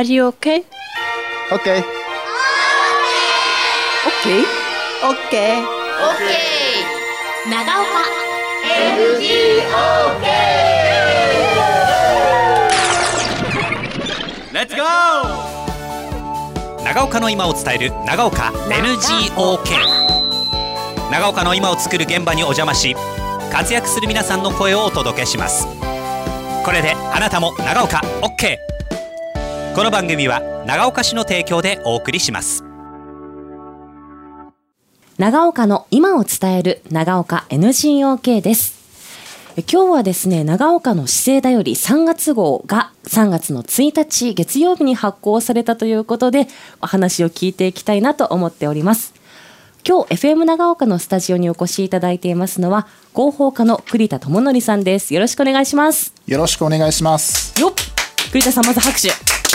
Are you okay? Okay. Okay? Okay. 長岡 Let's go! 長岡の今を伝える長岡 NGOK。 長岡の今を作る現場にお邪魔し、活躍する皆さんの声をお届けします。これであなたも長岡 OK。 この番組は長岡市の提供でお送りします。 長岡の今を伝える長岡 NGOK です。今日はですね、長岡の市政だより3月号が3月の1日月曜日に発行されたということで、お話を聞いていきたいなと思っております。今日 FM 長岡のスタジオにお越しいただいていますのは広報課の栗田智則さんです。よろしくお願いします。 よろしくお願いします。 よっ、栗田さん、まず拍手。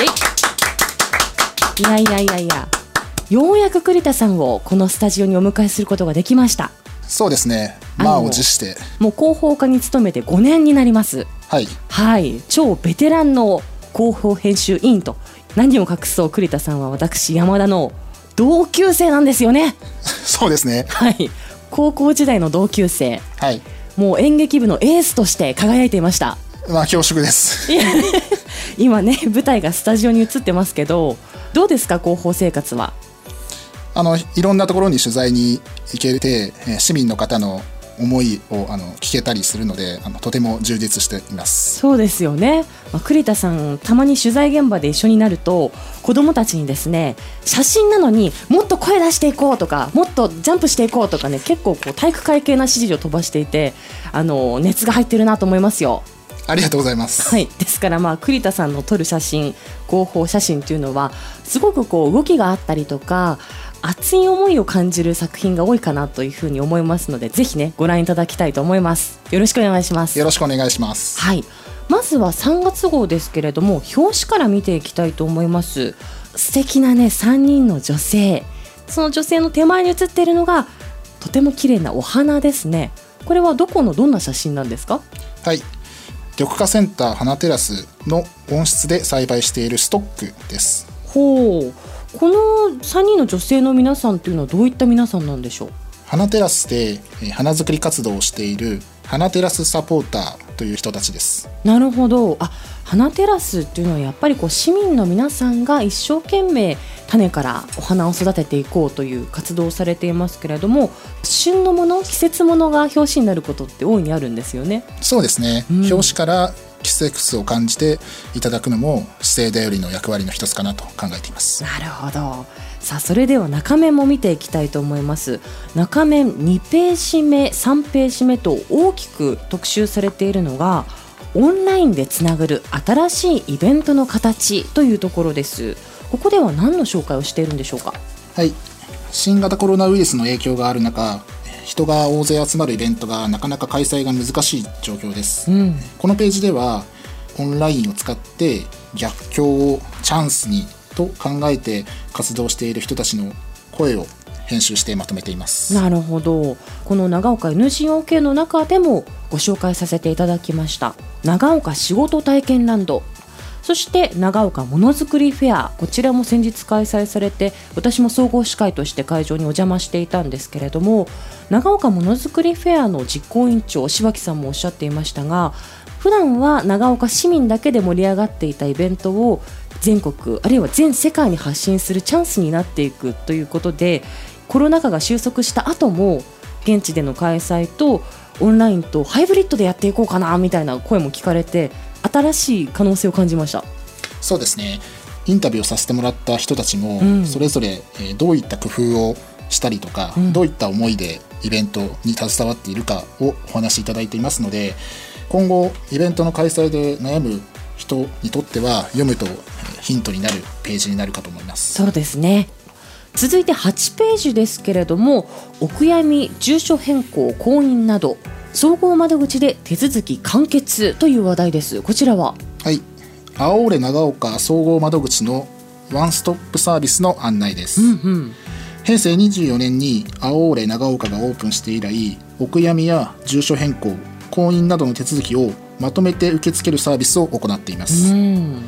いやようやく栗田さんをこのスタジオにお迎えすることができました。 そうですね、満を持してもう広報課に勤めて5年になります。はい、超ベテランの広報編集委員と、何を隠そう栗田さんは私山田の同級生なんですよね。 そうですね、 はい、高校時代の同級生、 はい、 もう演劇部のエースとして輝いていました。 恐縮です。 今ね、舞台がスタジオに映ってますけど、どうですか広報生活は。 いろんなところに取材に行けて、市民の方の思いを聞けたりするので、とても充実しています。 そうですよね、栗田さんたまに取材現場で一緒になると、子どもたちにですね、写真なのにもっと声出していこうとか、もっとジャンプしていこうとかね、結構体育会系な指示を飛ばしていて、熱が入ってるなと思いますよ。 ありがとうございます。 はい、ですから栗田さんの撮る写真、広報写真というのはすごく動きがあったりとか、熱い思いを感じる作品が多いかなというふうに思いますので、ぜひねご覧いただきたいと思います。よろしくお願いします。 よろしくお願いします。 はい、まずは3月号ですけれども、表紙から見ていきたいと思います。素敵なね3人の女性、その女性の手前に写っているのがとても綺麗なお花ですね。これはどんな写真なんですか。 はい、緑化センター花テラスの温室で栽培しているストックです。 ほう、この3人の女性の皆さんというのはどういった皆さんなんでしょう。 花テラスで花作り活動をしている花テラスサポーターという人たちです。 なるほど。花テラスというのはやっぱり市民の皆さんが一生懸命種からお花を育てていこうという活動をされていますけれども、旬のもの、季節ものが表紙になることって大いにあるんですよね。 そうですね、表紙から季節を感じていただくのも市政だよりの役割の一つかなと考えています。 なるほど。さあ、それでは中面も見ていきたいと思います。中面2ページ目3ページ目と大きく特集されているのが、オンラインでつながる新しいイベントの形というところです。ここでは何の紹介をしているんでしょうか。 はい、新型コロナウイルスの影響がある中、人が大勢集まるイベントがなかなか開催が難しい状況です。このページではオンラインを使って逆境をチャンスにと考えて活動している人たちの声を編集してまとめています。 なるほど。この長岡 NGOK の中でもご紹介させていただきました長岡仕事体験ランド、そして長岡ものづくりフェア、こちらも先日開催されて、私も総合司会として会場にお邪魔していたんですけれども、長岡ものづくりフェアの実行委員長柴木さんもおっしゃっていましたが、普段は長岡市民だけで盛り上がっていたイベントを全国あるいは全世界に発信するチャンスになっていくということで、コロナ禍が収束した後も現地での開催とオンラインとハイブリッドでやっていこうかなみたいな声も聞かれて、新しい可能性を感じました。 そうですね、インタビューをさせてもらった人たちもそれぞれどういった工夫をしたりとか、どういった思いでイベントに携わっているかをお話しいただいていますので、今後イベントの開催で悩む人にとっては読むとヒントになるページになるかと思います。 そうですね。続いて8ページですけれども、お悔やみ、住所変更、婚姻など総合窓口で手続き完結という話題です。こちらは、 はい、アオーレ長岡総合窓口のワンストップサービスの案内です。平成24年にアオーレ長岡がオープンして以来、お悔やみや住所変更、婚姻などの手続きをまとめて受け付けるサービスを行っています。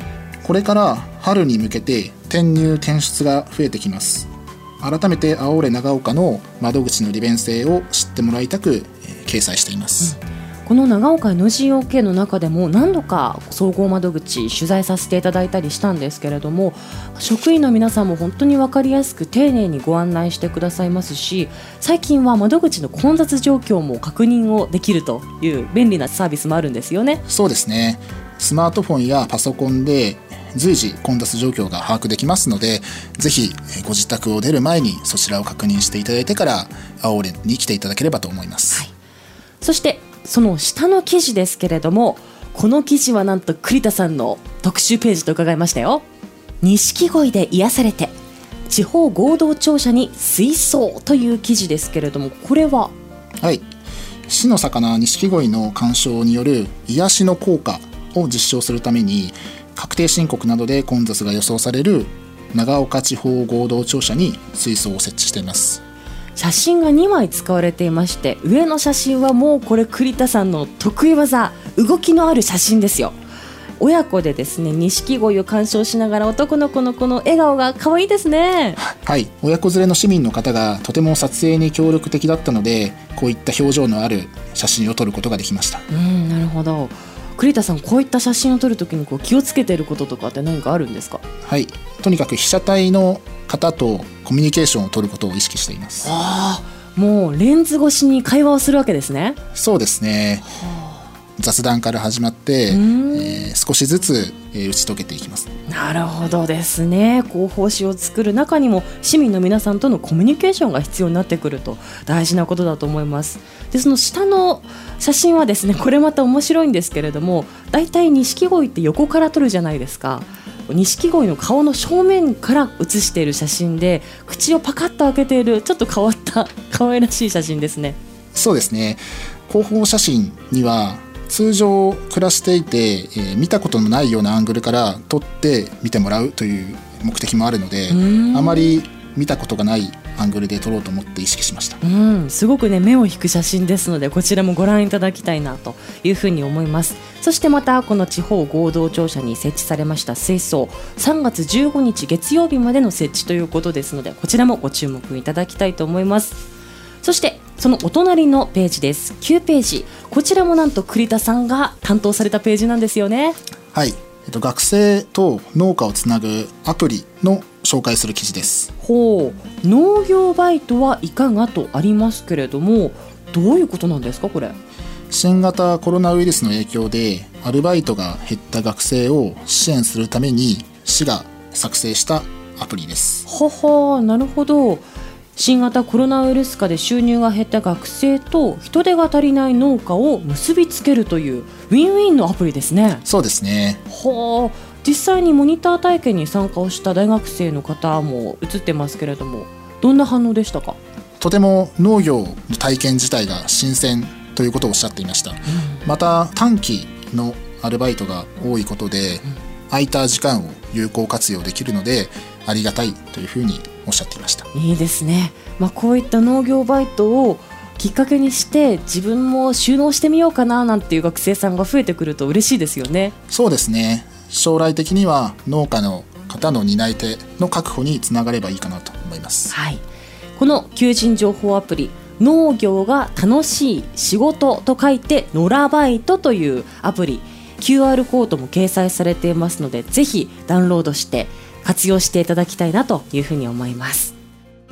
これから春に向けて転入転出が増えてきます。改めてあおれ長岡の窓口の利便性を知ってもらいたく、掲載しています。 この長岡 NGOK の中でも何度か総合窓口取材させていただいたりしたんですけれども、職員の皆さんも本当に分かりやすく丁寧にご案内してくださいますし、最近は窓口の混雑状況も確認をできるという便利なサービスもあるんですよね。 そうですね。スマートフォンやパソコンで随時混雑状況が把握できますので、ぜひご自宅を出る前にそちらを確認していただいてからあおれに来ていただければと思います。 そしてその下の記事ですけれども、この記事はなんと栗田さんの特集ページと伺いましたよ。錦鯉で癒されて地方合同庁舎に水槽という記事ですけれども、これははい、市の魚錦鯉の鑑賞による癒しの効果を実証するために、確定申告などで混雑が予想される長岡地方合同庁舎に水槽を設置しています。 写真が2枚使われていまして、上の写真はもうこれ栗田さんの得意技、動きのある写真ですよ。親子でですね、錦鯉を鑑賞しながら男の子のこの笑顔が可愛いですね。 はい、親子連れの市民の方がとても撮影に協力的だったので、こういった表情のある写真を撮ることができました。 なるほど。栗田さん、こういった写真を撮るときに気をつけていることとかって何かあるんですか？ はい、とにかく被写体の方とコミュニケーションを取ることを意識しています。 もうレンズ越しに会話をするわけですね。 そうですね。雑談から始まって、少しずつ、打ち解けていきます。 なるほどですね。広報誌を作る中にも市民の皆さんとのコミュニケーションが必要になってくると大事なことだと思います。で、その下の写真はですね、これまた面白いんですけれども、だいたい錦鯉って横から撮るじゃないですか。錦鯉の顔の正面から写している写真で、口をパカッと開けているちょっと変わった可愛らしい写真ですね。 そうですね。広報写真には通常暮らしていて、見たことのないようなアングルから撮って見てもらうという目的もあるので、あまり見たことがないアングルで撮ろうと思って意識しました。 すごくね、目を引く写真ですので、こちらもご覧いただきたいなというふうに思います。そしてまたこの地方合同庁舎に設置されました水槽、3月15日月曜日までの設置ということですので、こちらもご注目いただきたいと思います。そしてそのお隣のページです。9ページ、こちらもなんと栗田さんが担当されたページなんですよね。 はい、学生と農家をつなぐアプリの紹介する記事です。 農業バイトはいかがとありますけれども、どういうことなんですかこれ？ 新型コロナウイルスの影響でアルバイトが減った学生を支援するために市が作成したアプリです。 なるほど。新型コロナウイルス禍で収入が減った学生と人手が足りない農家を結びつけるというウィンウィンのアプリですね。 そうですね。 実際にモニター体験に参加をした大学生の方も映ってますけれども、どんな反応でしたか？ とても農業の体験自体が新鮮ということをおっしゃっていました。また短期のアルバイトが多いことで、空いた時間を有効活用できるのでありがたいというふうにおっしゃっていました。 いいですね。こういった農業バイトをきっかけにして自分も就農してみようかななんていう学生さんが増えてくると嬉しいですよね。 そうですね。将来的には農家の方の担い手の確保につながればいいかなと思います。 はい、この求人情報アプリ、農業が楽しい仕事と書いてノラバイトというアプリ、 QR コードも掲載されていますので、ぜひダウンロードして活用していただきたいなというふうに思います。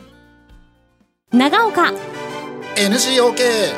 長岡 NGOK。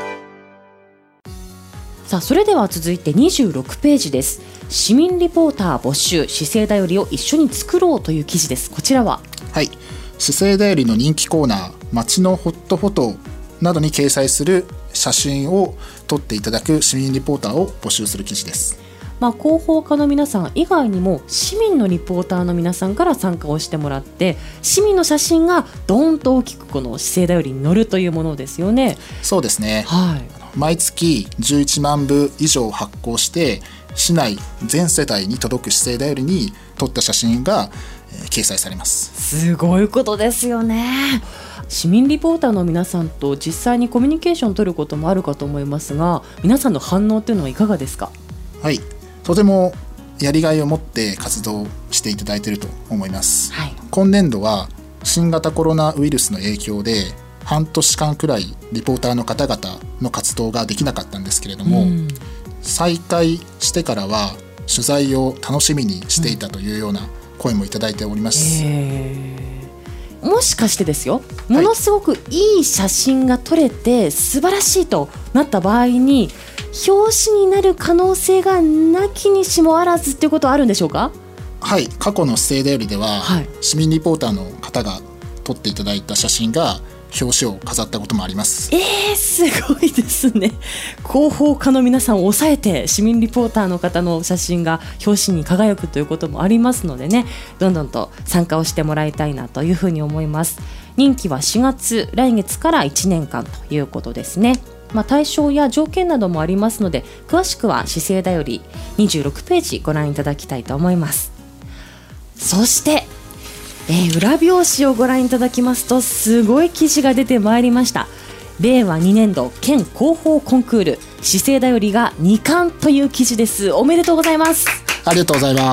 さあ、それでは続いて26ページです。市民リポーター募集、市政だよりを一緒に作ろうという記事です。こちらは？ はい、市政だよりの人気コーナー、街のホットフォトなどに掲載する写真を撮っていただく市民リポーターを募集する記事です。 広報課の皆さん以外にも市民のリポーターの皆さんから参加をしてもらって、市民の写真がドーンと大きくこの市政だよりに載るというものですよね。 そうですね。毎月11万部以上発行して市内全世帯に届く市政だよりに撮った写真が、掲載されます。 すごいことですよね。市民リポーターの皆さんと実際にコミュニケーションを取ることもあるかと思いますが、皆さんの反応っていうのはいかがですか？ はい、とても、 やりがいを持って活動していただいていると思います、 はい、 今年度は新型コロナウイルスの影響で半年間くらいリポーターの方々の活動ができなかったんですけれども、再開してからは取材を楽しみにしていたというような声もいただいております、 もしかしてですよ、ものすごくいい写真が撮れて素晴らしいとなった場合に表紙になる可能性がなきにしもあらずっていうことはあるんでしょうか？ はい、過去の姿勢だよりでは、 はい、 市民リポーターの方が撮っていただいた写真が表紙を飾ったこともあります。 すごいですね。広報課の皆さんを抑えて市民リポーターの方の写真が表紙に輝くということもありますのでね、どんどんと参加をしてもらいたいなというふうに思います。任期は4月、来月から1年間ということですね。対象や条件などもありますので、詳しくは市政だより26ページご覧いただきたいと思います。そして裏表紙をご覧いただきますと、すごい記事が出てまいりました。令和2年度県広報コンクール市政だよりが2冠という記事です。おめでとうございます。 ありがとうございます。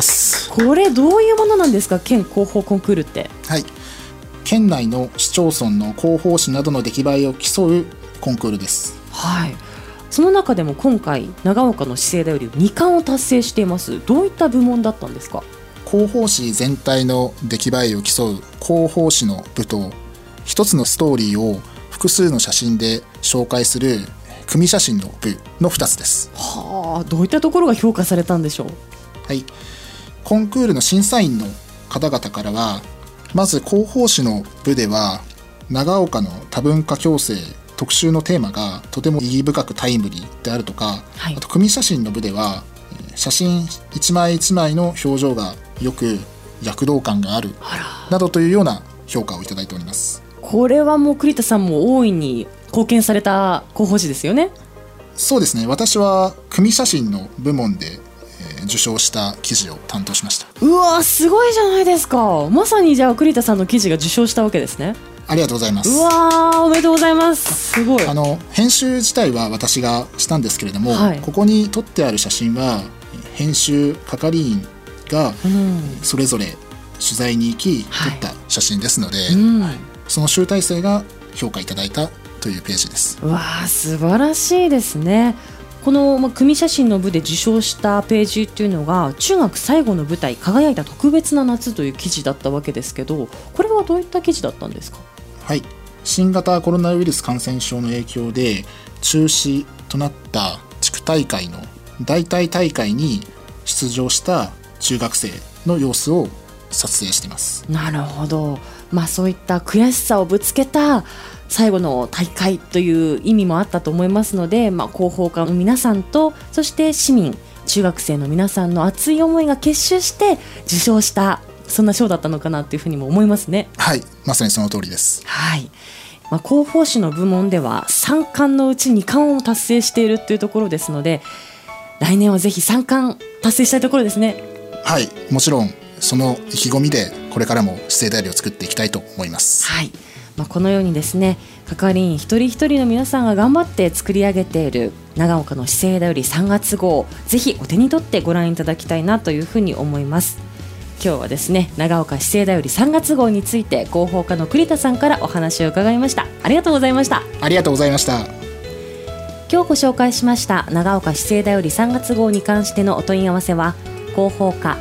これどういうものなんですか、県広報コンクールって？ はい、県内の市町村の広報誌などの出来栄えを競うコンクールです。 はい、その中でも今回長岡の市政だより2冠を達成しています。どういった部門だったんですか？ 広報誌全体の出来栄えを競う広報誌の部と、一つのストーリーを複数の写真で紹介する組写真の部の2つです。 はあ、どういったところが評価されたんでしょう？ はい、コンクールの審査員の方々からは、まず広報誌の部では長岡の多文化共生特集のテーマがとても意義深くタイムリーであるとか、 はい、 あと組写真の部では写真一枚一枚の表情がよく躍動感があるなどというような評価をいただいております。 これはもう栗田さんも大いに貢献された広報誌ですよね？ そうですね、私は組写真の部門で、受賞した記事を担当しました。 うわ、すごいじゃないですか。まさにじゃあ栗田さんの記事が受賞したわけですね。 ありがとうございます。 うわ、おめでとうございます。すごい。 編集自体は私がしたんですけれども、 はい、ここに撮ってある写真は編集係員がそれぞれ取材に行き撮った写真ですので、その集大成が評価いただいたというページです。 うわー、素晴らしいですね。この組写真の部で受賞したページっていうのが中学最後の舞台輝いた特別な夏という記事だったわけですけど、これはどういった記事だったんですか？ はい、新型コロナウイルス感染症の影響で中止となった地区大会の代替大会に出場した中学生の様子を撮影しています。 なるほど、そういった悔しさをぶつけた最後の大会という意味もあったと思いますので、広報課の皆さんとそして市民中学生の皆さんの熱い思いが結集して受賞した、そんな賞だったのかなというふうにも思いますね。 はい、まさにその通りです。 はい、広報誌の部門では3冠のうち2冠を達成しているというところですので、来年はぜひ3冠達成したいところですね。 はい、もちろんその意気込みでこれからも市政だよりを作っていきたいと思います。 はい、このようにですね、係員一人一人の皆さんが頑張って作り上げている長岡の市政だより3月号、ぜひお手に取ってご覧いただきたいなというふうに思います。今日はですね、長岡市政だより3月号について広報課の栗田さんからお話を伺いました。ありがとうございました。 ありがとうございました。 今日ご紹介しました長岡市政だより3月号に関してのお問い合わせは広報課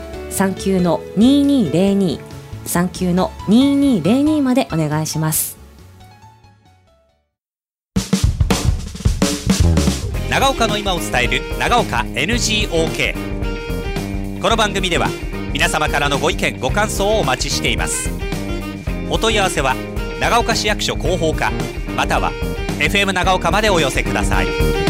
39-2202 39-2202までお願いします。 長岡の今を伝える長岡 NGOK。 この番組では皆様からのご意見ご感想をお待ちしています。お問い合わせは長岡市役所広報課または FM 長岡までお寄せください。